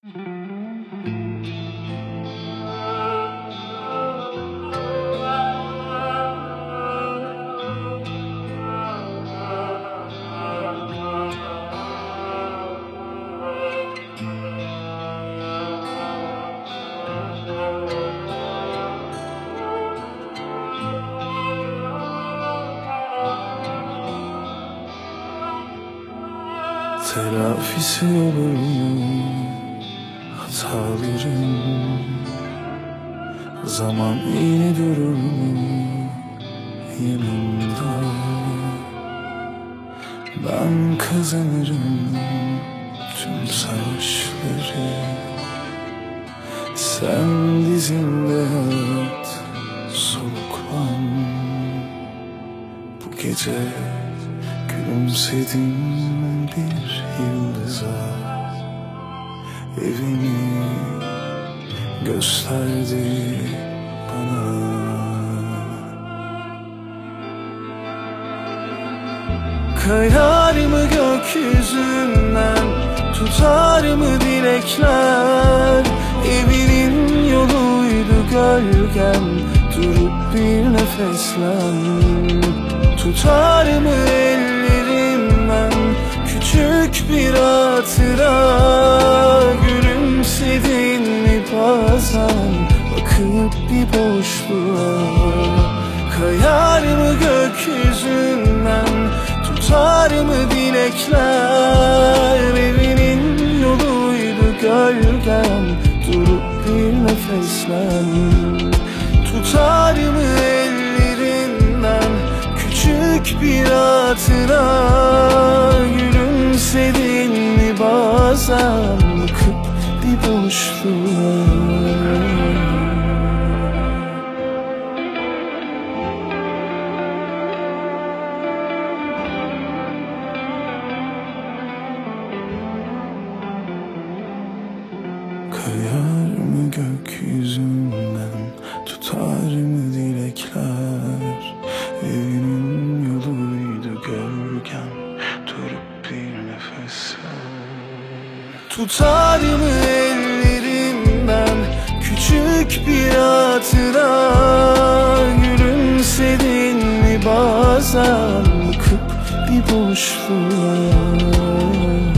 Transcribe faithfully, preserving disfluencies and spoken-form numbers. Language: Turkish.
Telafisi olur mu hatalarım? Zaman yine durur mu yanımda? Ben kazanırım tüm savaşları, sen dizimde yat, soluklan. Bu gece gülümsedim bir yıldıza, evini gösterdi bana. Kayar mı gökyüzünden, tutar mı dilekler? Evinin yoluydu gölgem, durup bir nefeslen. Tutar mı ellerimden küçük bir hatıra? Gülümsedin mi bazen bakıp bir boşluğa? Kayar mı gökyüzünden, tutar mı dilekler? Evinin yoluydu gölgem, durup bir nefeslen. Tutar mı ellerinden küçük bir hatıra? Gülümsedin mi bazen bakıp bir boşluğa? Kayar mı gökyüzünden, tutar mı dilekler? Evinin yoluydu gölgem, durup bir nefes al. Tutar mı ellerinden küçük bir hatıra? Gülümsedin mi bazen bakıp bir boşluğa?